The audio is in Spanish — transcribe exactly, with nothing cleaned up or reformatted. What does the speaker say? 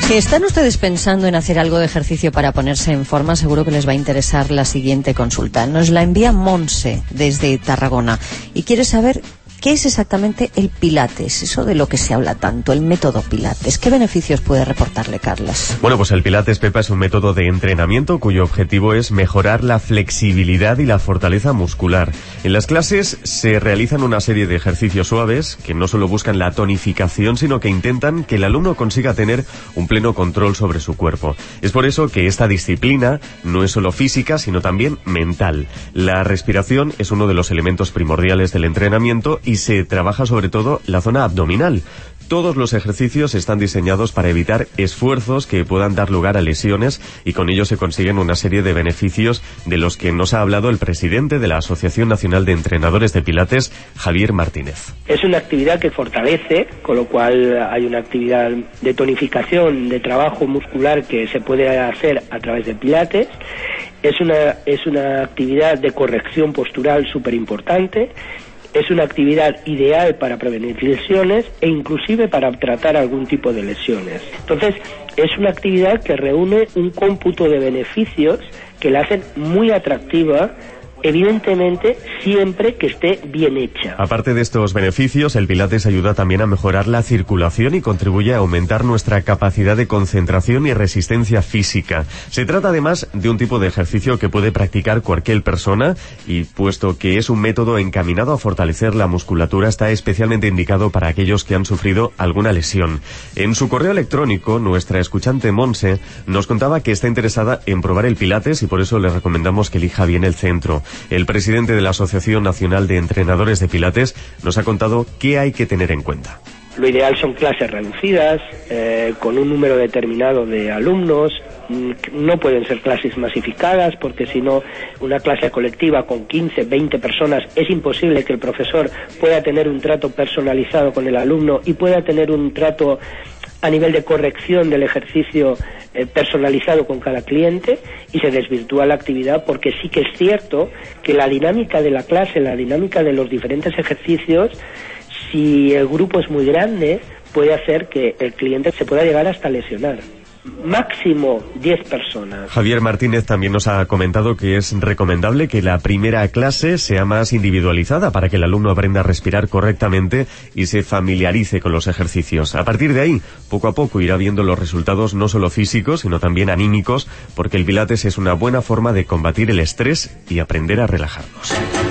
Si están ustedes pensando en hacer algo de ejercicio para ponerse en forma, seguro que les va a interesar la siguiente consulta. Nos la envía Monse desde Tarragona y quiere saber qué es exactamente el Pilates, eso de lo que se habla tanto, el método Pilates. ¿Qué beneficios puede reportarle, Carlas? Bueno, pues el Pilates, Pepa, es un método de entrenamiento cuyo objetivo es mejorar la flexibilidad y la fortaleza muscular. En las clases se realizan una serie de ejercicios suaves que no solo buscan la tonificación, sino que intentan que el alumno consiga tener un pleno control sobre su cuerpo. Es por eso que esta disciplina no es solo física, sino también mental. La respiración es uno de los elementos primordiales del entrenamiento y se trabaja sobre todo la zona abdominal. Todos los ejercicios están diseñados para evitar esfuerzos que puedan dar lugar a lesiones y con ello se consiguen una serie de beneficios de los que nos ha hablado el presidente de la Asociación Nacional de Entrenadores de Pilates, Javier Martínez. Es una actividad que fortalece, con lo cual hay una actividad de tonificación, de trabajo muscular que se puede hacer a través del Pilates. Es una, es una actividad de corrección postural súper importante. Es una actividad ideal para prevenir lesiones e inclusive para tratar algún tipo de lesiones. Entonces, es una actividad que reúne un cómputo de beneficios que la hacen muy atractiva, evidentemente siempre que esté bien hecha. Aparte de estos beneficios, el Pilates ayuda también a mejorar la circulación y contribuye a aumentar nuestra capacidad de concentración y resistencia física. Se trata además de un tipo de ejercicio que puede practicar cualquier persona y puesto que es un método encaminado a fortalecer la musculatura, está especialmente indicado para aquellos que han sufrido alguna lesión. En su correo electrónico, nuestra escuchante Monse nos contaba que está interesada en probar el Pilates y por eso le recomendamos que elija bien el centro. El presidente de la Asociación Nacional de Entrenadores de Pilates nos ha contado qué hay que tener en cuenta. Lo ideal son clases reducidas, eh, con un número determinado de alumnos. No pueden ser clases masificadas porque si no, una clase colectiva con quince, veinte personas, es imposible que el profesor pueda tener un trato personalizado con el alumno y pueda tener un trato a nivel de corrección del ejercicio eh, personalizado con cada cliente, y se desvirtúa la actividad porque sí que es cierto que la dinámica de la clase, la dinámica de los diferentes ejercicios, si el grupo es muy grande, puede hacer que el cliente se pueda llegar hasta lesionar. Máximo diez personas. Javier Martínez también nos ha comentado que es recomendable que la primera clase sea más individualizada para que el alumno aprenda a respirar correctamente y se familiarice con los ejercicios. A partir de ahí, poco a poco irá viendo los resultados no solo físicos, sino también anímicos, porque el Pilates es una buena forma de combatir el estrés y aprender a relajarnos.